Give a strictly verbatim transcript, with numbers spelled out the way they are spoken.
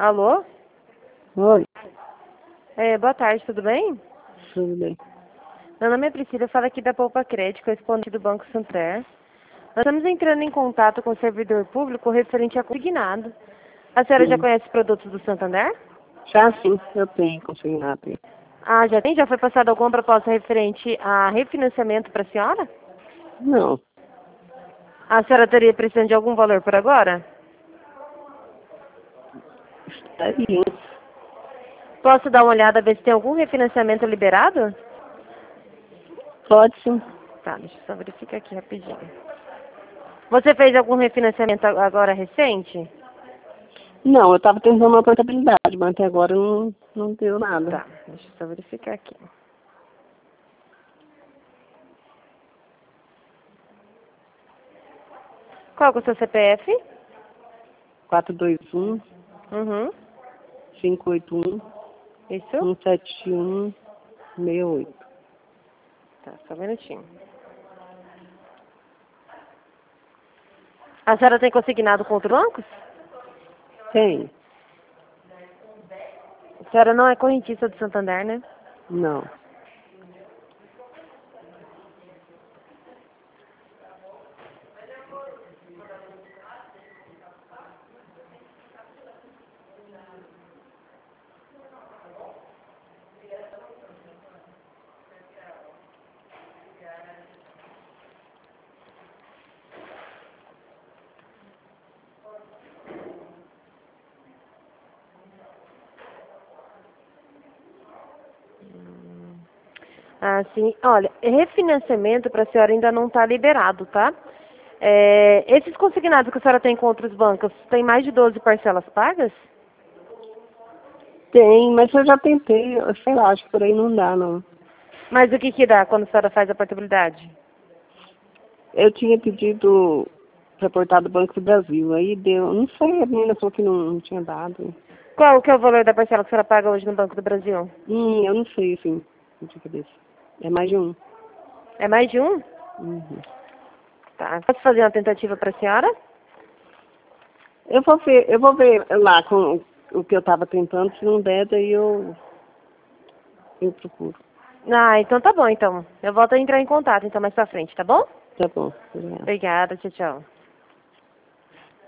Alô? Oi, É, boa tarde, tudo bem? tudo bem. Meu nome é Priscila, eu falo aqui da Poupa Crédito, correspondente do Banco Santander. Nós estamos entrando em contato com o servidor público referente a consignado. A senhora já Sim. conhece os produtos do Santander? Já sim, eu tenho consignado. Ah, já tem? Já foi passada alguma proposta referente a refinanciamento para a senhora? Não, A senhora teria precisando de algum valor por agora? estaria. Posso dar uma olhada, ver se tem algum refinanciamento liberado? Pode sim. Tá, deixa eu só verificar aqui rapidinho. Você fez algum refinanciamento agora recente? Não, eu estava tentando uma portabilidade, mas até agora não, não deu nada. Tá, deixa eu só verificar aqui. Qual que é o seu C P F? quatro dois um, Uhum, cinco oito um, isso? um sete um, seis oito. Tá, só um minutinho. A senhora tem consignado com outros bancos? Tem? A senhora não é correntista do Santander, né? Não. Ah, sim. Olha, refinanciamento para a senhora ainda não está liberado, tá? É, esses consignados que a senhora tem com outros bancos, tem mais de doze parcelas pagas? Tem, mas eu já tentei, eu sei lá, acho que por aí não dá, não. Mas o que que dá quando a senhora faz a portabilidade? Eu tinha pedido reportar do Banco do Brasil, aí deu, não sei, a menina falou que não, não tinha dado. Qual que é o valor da parcela que a senhora paga hoje no Banco do Brasil? Hum, eu não sei, assim, de cabeça. É mais de um. É mais de um? Uhum. Tá. Posso fazer uma tentativa para a senhora? Eu vou ver, eu vou ver lá com o que eu estava tentando, se não der, daí eu, eu procuro. Ah, então tá bom, então. Eu volto a entrar em contato, então, mais pra frente, tá bom? Tá bom, obrigada. Obrigada, tchau, tchau.